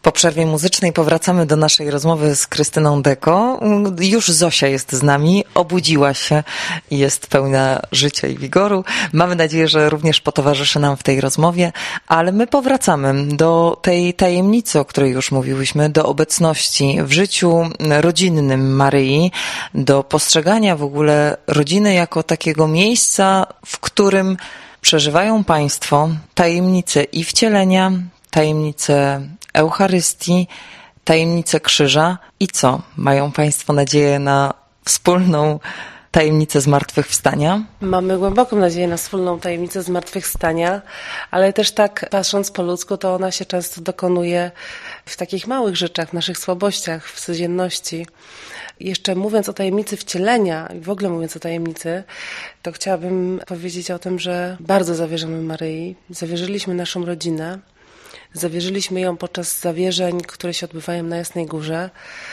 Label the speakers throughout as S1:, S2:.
S1: Po przerwie muzycznej powracamy do naszej rozmowy z Krystyną Deko. Już Zosia jest z nami, obudziła się i jest pełna życia i wigoru. Mamy nadzieję, że również potowarzyszy nam w tej rozmowie, ale my powracamy do tej tajemnicy, o której już mówiłyśmy, do obecności w życiu rodzinnym Maryi, do postrzegania w ogóle rodziny jako takiego miejsca, w którym przeżywają Państwo tajemnicę i wcielenia, tajemnicę Eucharystii, tajemnicę krzyża i co? Mają Państwo nadzieję na wspólną tajemnicę zmartwychwstania?
S2: Mamy głęboką nadzieję na wspólną tajemnicę zmartwychwstania, ale też tak patrząc po ludzku, to ona się często dokonuje w takich małych rzeczach, w naszych słabościach, w codzienności. Jeszcze mówiąc o tajemnicy wcielenia i w ogóle mówiąc o tajemnicy, to chciałabym powiedzieć o tym, że bardzo zawierzamy Maryi, zawierzyliśmy naszą rodzinę, zawierzyliśmy ją podczas zawierzeń, które się odbywają na Jasnej Górze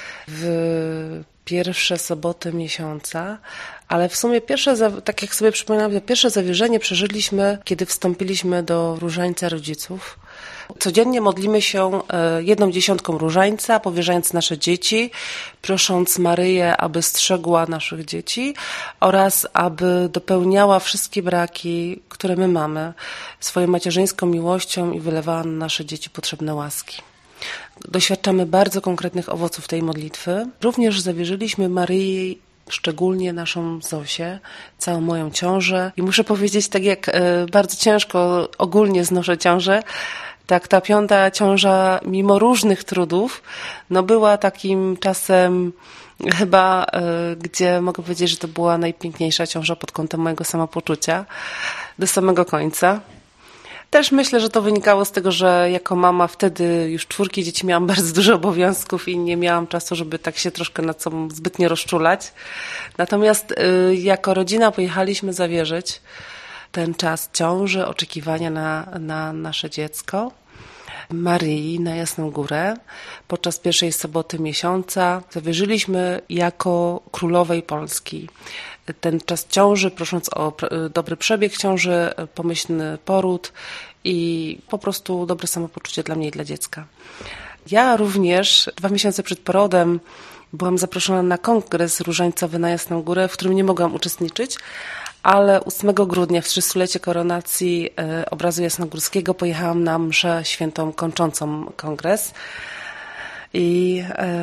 S2: w pierwsze soboty miesiąca, ale w sumie tak jak sobie przypominam, to pierwsze zawierzenie przeżyliśmy, kiedy wstąpiliśmy do różańca rodziców. Codziennie modlimy się 1/10 różańca, powierzając nasze dzieci, prosząc Maryję, aby strzegła naszych dzieci oraz aby dopełniała wszystkie braki, które my mamy, swoją macierzyńską miłością i wylewała na nasze dzieci potrzebne łaski. Doświadczamy bardzo konkretnych owoców tej modlitwy. Również zawierzyliśmy Maryi szczególnie naszą Zosię, całą moją ciążę. I muszę powiedzieć, tak jak bardzo ciężko ogólnie znoszę ciążę, tak ta 5. ciąża, mimo różnych trudów, była takim czasem chyba, gdzie mogę powiedzieć, że to była najpiękniejsza ciąża pod kątem mojego samopoczucia do samego końca. Też myślę, że to wynikało z tego, że jako mama wtedy już 4 dzieci miałam bardzo dużo obowiązków i nie miałam czasu, żeby tak się troszkę nad sobą zbytnio rozczulać. Natomiast jako rodzina pojechaliśmy zawierzyć ten czas ciąży, oczekiwania na nasze dziecko Maryi na Jasną Górę. Podczas pierwszej soboty miesiąca zawierzyliśmy jako królowej Polski ten czas ciąży, prosząc o dobry przebieg ciąży, pomyślny poród i po prostu dobre samopoczucie dla mnie i dla dziecka. Ja również 2 miesiące przed porodem byłam zaproszona na kongres różańcowy na Jasną Górę, w którym nie mogłam uczestniczyć, ale 8 grudnia w 300-lecie koronacji obrazu jasnogórskiego pojechałam na mszę świętą kończącą kongres i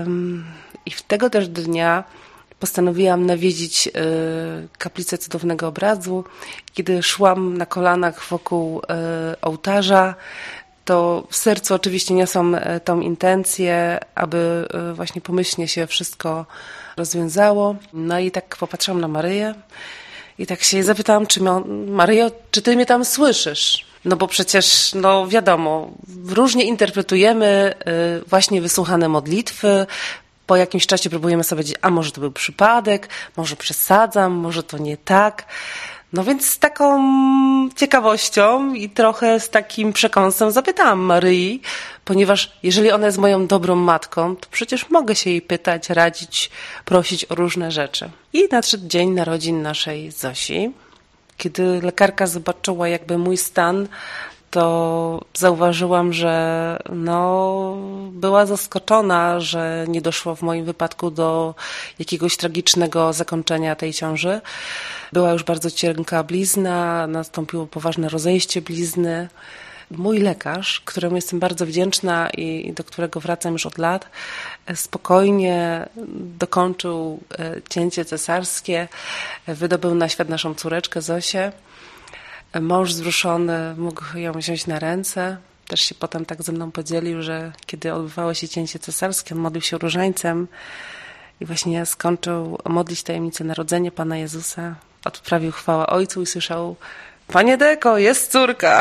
S2: tego też dnia postanowiłam nawiedzić kaplicę Cudownego Obrazu. Kiedy szłam na kolanach wokół ołtarza, to w sercu oczywiście niosłam tą intencję, aby właśnie pomyślnie się wszystko rozwiązało. No i tak popatrzyłam na Maryję i tak się jej zapytałam, Maryjo, czy ty mnie tam słyszysz? No bo przecież, wiadomo, różnie interpretujemy właśnie wysłuchane modlitwy. Po jakimś czasie próbujemy sobie powiedzieć, a może to był przypadek, może przesadzam, może to nie tak. No więc z taką ciekawością i trochę z takim przekąsem zapytałam Maryi, ponieważ jeżeli ona jest moją dobrą matką, to przecież mogę się jej pytać, radzić, prosić o różne rzeczy. I nadszedł dzień narodzin naszej Zosi. Kiedy lekarka zobaczyła jakby mój stan, to zauważyłam, że była zaskoczona, że nie doszło w moim wypadku do jakiegoś tragicznego zakończenia tej ciąży. Była już bardzo cienka blizna, nastąpiło poważne rozejście blizny. Mój lekarz, któremu jestem bardzo wdzięczna i do którego wracam już od lat, spokojnie dokończył cięcie cesarskie, wydobył na świat naszą córeczkę Zosię. Mąż wzruszony mógł ją wziąć na ręce. Też się potem tak ze mną podzielił, że kiedy odbywało się cięcie cesarskie, on modlił się różańcem i właśnie skończył modlić tajemnicę narodzenia Pana Jezusa. Odprawił chwałę Ojcu i słyszał: Panie Deko, jest córka.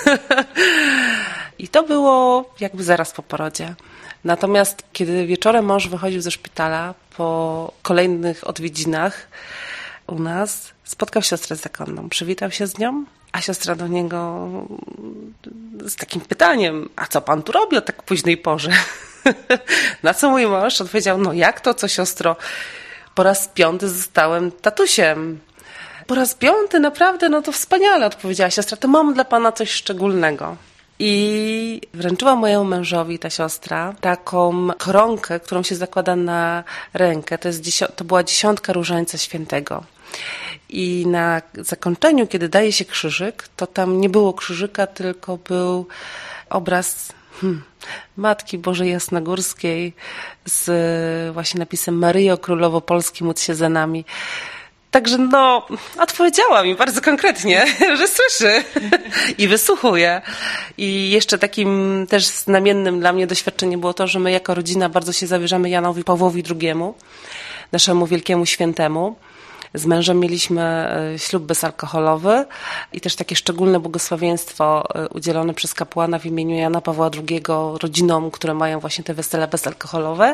S2: I to było jakby zaraz po porodzie. Natomiast kiedy wieczorem mąż wychodził ze szpitala po kolejnych odwiedzinach u nas, spotkał siostrę zakonną, przywitał się z nią, a siostra do niego z takim pytaniem: a co pan tu robi o tak późnej porze? Na co mój mąż odpowiedział: jak to, co siostro? Po raz 5 zostałem tatusiem. Po raz 5? Naprawdę? To wspaniale, odpowiedziała siostra. To mam dla pana coś szczególnego. I wręczyła mojemu mężowi ta siostra taką koronkę, którą się zakłada na rękę. To była 10 różańca świętego. I na zakończeniu, kiedy daje się krzyżyk, to tam nie było krzyżyka, tylko był obraz Matki Bożej Jasnogórskiej z właśnie napisem Maryjo Królowo Polski, módl się za nami. Także odpowiedziała mi bardzo konkretnie, że słyszy i wysłuchuje. I jeszcze takim też znamiennym dla mnie doświadczeniem było to, że my jako rodzina bardzo się zawierzamy Janowi Pawłowi II, naszemu wielkiemu świętemu. Z mężem mieliśmy ślub bezalkoholowy i też takie szczególne błogosławieństwo udzielone przez kapłana w imieniu Jana Pawła II rodzinom, które mają właśnie te wesela bezalkoholowe.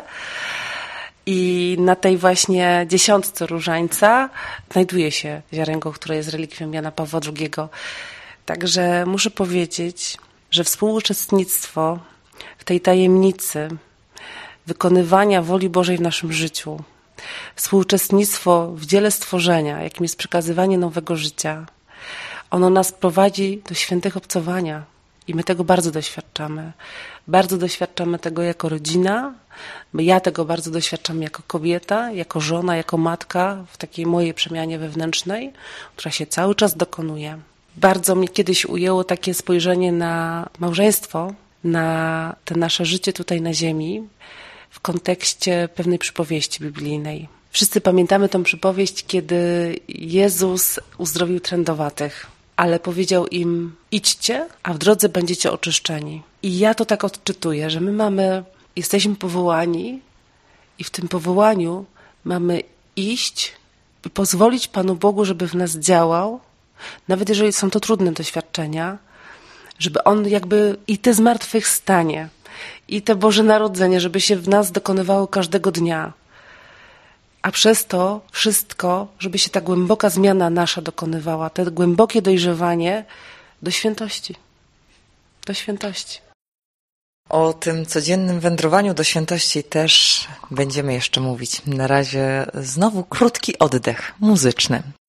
S2: I na tej właśnie 10 różańca znajduje się ziarenko, które jest relikwią Jana Pawła II. Także muszę powiedzieć, że współuczestnictwo w tej tajemnicy wykonywania woli Bożej w naszym życiu, współuczestnictwo w dziele stworzenia, jakim jest przekazywanie nowego życia, ono nas prowadzi do świętych obcowania i my tego bardzo doświadczamy. Bardzo doświadczamy tego jako rodzina. Ja tego bardzo doświadczam jako kobieta, jako żona, jako matka w takiej mojej przemianie wewnętrznej, która się cały czas dokonuje. Bardzo mnie kiedyś ujęło takie spojrzenie na małżeństwo, na to nasze życie tutaj na ziemi w kontekście pewnej przypowieści biblijnej. Wszyscy pamiętamy tę przypowieść, kiedy Jezus uzdrowił trędowatych, ale powiedział im: idźcie, a w drodze będziecie oczyszczeni. I ja to tak odczytuję, że my jesteśmy powołani i w tym powołaniu mamy iść i pozwolić Panu Bogu, żeby w nas działał, nawet jeżeli są to trudne doświadczenia, żeby On jakby i te zmartwychwstanie, i te Boże Narodzenie, żeby się w nas dokonywało każdego dnia. A przez to wszystko, żeby się ta głęboka zmiana nasza dokonywała, to głębokie dojrzewanie do świętości. Do świętości.
S1: O tym codziennym wędrowaniu do świętości też będziemy jeszcze mówić. Na razie znowu krótki oddech muzyczny.